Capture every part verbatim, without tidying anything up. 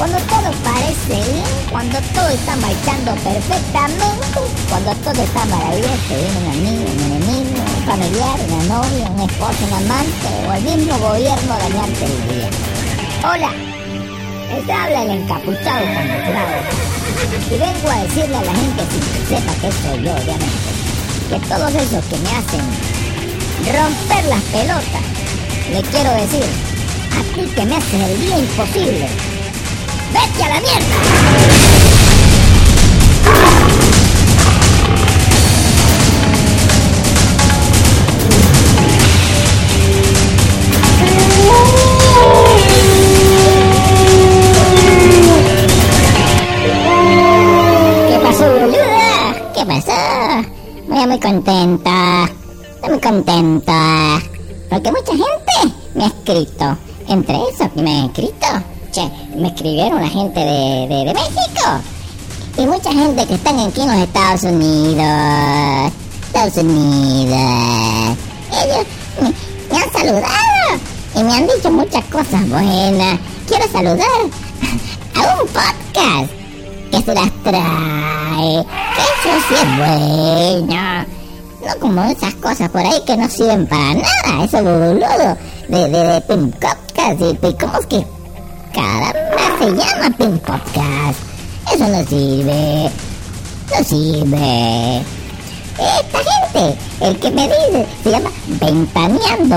Cuando todo parece bien, cuando todo está marchando perfectamente, cuando todo está maravilloso, viene un amigo, un enemigo, un familiar, una novia, un esposo, un amante o el mismo gobierno dañante el día. Hola, les habla el encapuchado camuflado y vengo a decirle a la gente, sin que sepa que soy yo, obviamente, que todos esos que me hacen romper las pelotas, le quiero decir, a ti que me haces el día imposible, ¡vete a la mierda! ¿Qué pasó, boluda? ¿Qué pasó? Estoy muy contenta. Estoy muy contenta. Porque mucha gente me ha escrito. Entre esos que me han escrito, che, me escribieron la gente de, de, de México. Y mucha gente que están aquí en los Estados Unidos. Estados Unidos. Ellos me, me han saludado y me han dicho muchas cosas buenas. Quiero saludar a un podcast que se las trae, que eso sí es bueno. No como esas cosas por ahí que no sirven para nada, esos boludos de, de, de Pin Podcast y, y ¿cómo es que caramba se llama Pin Podcast? Eso no sirve, no sirve. Esta gente, el que me dice, se llama Ventaneando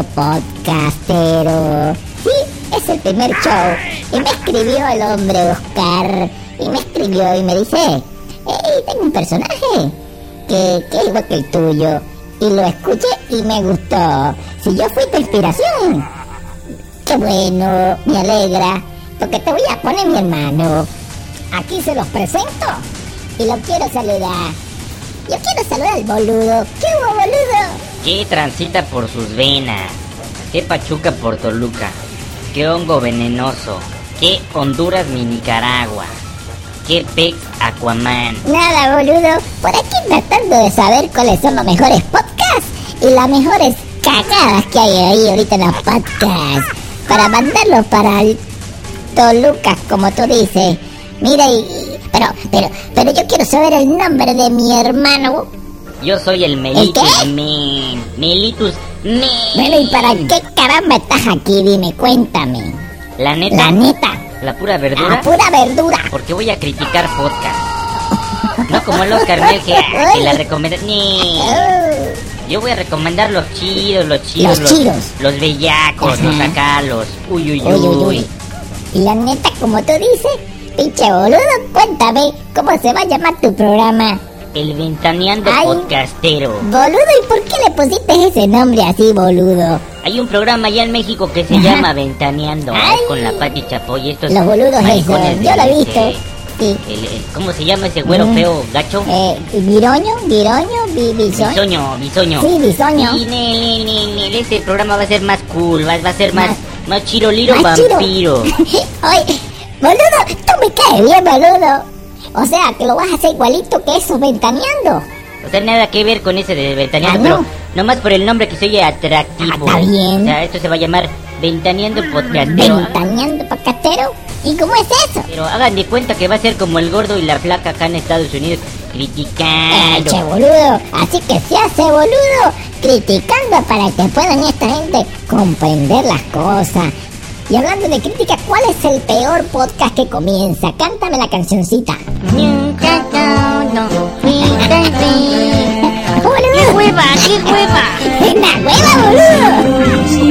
Podcastero. Sí, es el primer show. Y me escribió el hombre Oscar, y me escribió y me dice, hey, tengo un personaje que, que es igual que el tuyo, y lo escuché y me gustó. Si yo fui tu inspiración, qué bueno, me alegra, porque te voy a poner mi hermano. Aquí se los presento y lo quiero saludar. Yo quiero saludar al boludo. ¿Qué hubo, boludo? ¿Qué transita por sus venas? ¿Qué pachuca por Toluca? ¿Qué hongo venenoso? ¿Qué Honduras mi Nicaragua? ¿Qué Pex Aquaman? Nada, boludo. Por aquí tratando de saber cuáles son los mejores podcasts y las mejores cagadas que hay ahí ahorita en los podcasts. Para mandarlos para el Toluca, como tú dices. Mira, y, y, pero, pero, pero yo quiero saber el nombre de mi hermano. Yo soy el Melitus Men. Melitus Men. Bueno, ¿y para qué caramba estás aquí? Dime, cuéntame. La neta. La neta. La pura verdura. La pura verdura. Porque voy a criticar podcast. No como el Oscar Mel que, que la recomienda. Ni. Yo voy a recomendar los chidos, los chidos, los, los chidos, los bellacos, ajá, los acá, los uy uy uy. uy, uy, uy. Y la neta, como tú dices, pinche boludo, cuéntame, ¿cómo se va a llamar tu programa? El Ventaneando Ay, Podcastero. Boludo, ¿y por qué le pusiste ese nombre así, boludo? Hay un programa allá en México que se ajá, llama Ventaneando, ay, con la Pati Chapoy. Estos los boludos esos, yo lo he visto. Este, sí. el, el, ¿Cómo se llama ese güero mm. feo, gacho? Eh, ¿Viroño? ¿Viroño? ¿Vi, bisoño? Bisoño, bisoño. Sí, bisoño. Y ne, ne, ne, ne, este programa va a ser más cool, va, va a ser más, más, más chiroliro más vampiro. Chiro. Oye, boludo, tú me caes bien, boludo. O sea, que lo vas a hacer igualito que eso, Ventaneando. O sea, nada que ver con ese de Ventaneando, ah, no, pero nomás por el nombre que se oye atractivo. Ah, está bien. O sea, esto se va a llamar Ventaneando Podcastero. Ventaneando Podcastero. ¿Y cómo es eso? Pero hagan de cuenta que va a ser como el gordo y la flaca acá en Estados Unidos, criticando. Eh, che, boludo. Así que se hace, boludo, criticando para que puedan esta gente comprender las cosas. Y hablando de crítica, ¿cuál es el peor podcast que comienza? Cántame la cancioncita. ¡Qué hueva, qué hueva! ¡Una hueva, boludo!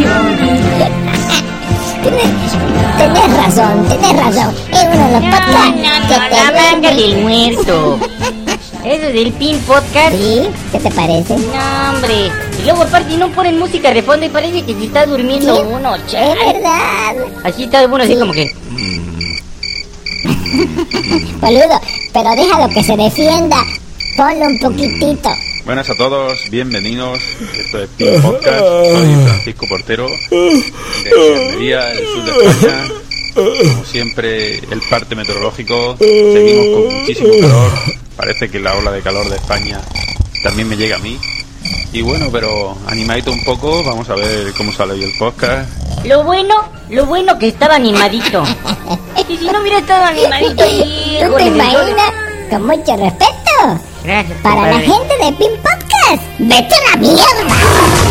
Tenés, tenés razón, tenés razón. Es uno de los podcasts no, no, que no, te la vaca venden. del muerto. ¿Eso es del Pin Podcast? ¿Sí? ¿Qué te parece? No, hombre. Y luego aparte no ponen música de fondo y parece que se está durmiendo ¿Sí? uno, Es chaval. verdad. Así está uno así Sí. como que... Boludo, pero déjalo que se defienda. Ponlo un poquitito. Buenas a todos, bienvenidos. Esto es Pin Podcast. Soy Francisco Portero de Almería, el sur de España. Como siempre, el parte meteorológico. Seguimos con muchísimo calor. Parece que la ola de calor de España también me llega a mí. Y bueno, pero animadito un poco. Vamos a ver cómo sale hoy el podcast. Lo bueno, lo bueno que estaba animadito. Y si no hubiera estado animadito, ¿Tú te imaginas? Con mucho respeto. Gracias, Para compadre. la gente de Pin Podcast, ¡vete a la mierda!